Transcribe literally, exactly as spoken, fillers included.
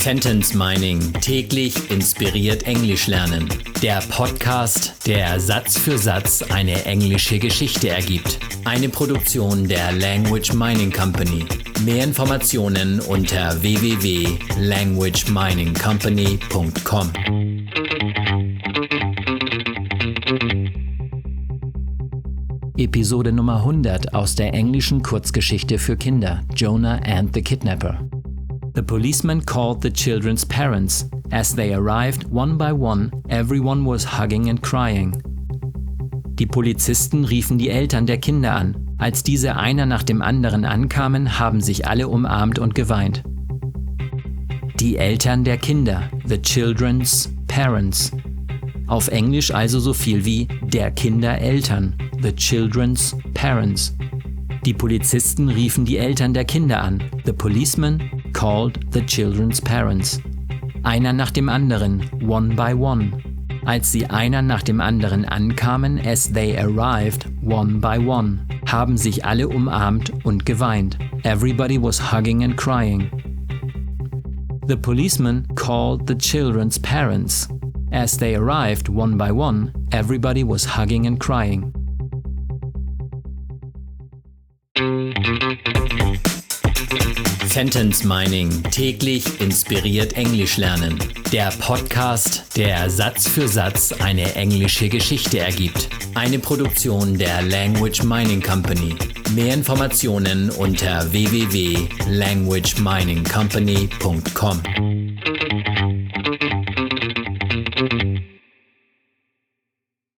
Sentence Mining. Täglich inspiriert Englisch lernen. Der Podcast, der Satz für Satz eine englische Geschichte ergibt. Eine Produktion der Language Mining Company. Mehr Informationen unter w w w punkt language mining company punkt com. Episode Nummer hundert aus der englischen Kurzgeschichte für Kinder, Jonah and the Kidnapper. The policeman called the children's parents. As they arrived, one by one, everyone was hugging and crying. Die Polizisten riefen die Eltern der Kinder an. Als diese einer nach dem anderen ankamen, haben sich alle umarmt und geweint. Die Eltern der Kinder, the children's parents. Auf Englisch also so viel wie der Kindereltern, the children's parents. Die Polizisten riefen die Eltern der Kinder an. The policeman called the children's parents. Einer nach dem anderen, one by one. Als sie einer nach dem anderen ankamen, as they arrived, one by one, haben sich alle umarmt und geweint. Everybody was hugging and crying. The policeman called the children's parents. As they arrived, one by one, everybody was hugging and crying. Sentence Mining. Täglich inspiriert Englisch lernen. Der Podcast, der Satz für Satz eine englische Geschichte ergibt. Eine Produktion der Language Mining Company. Mehr Informationen unter w w w punkt language mining company punkt com.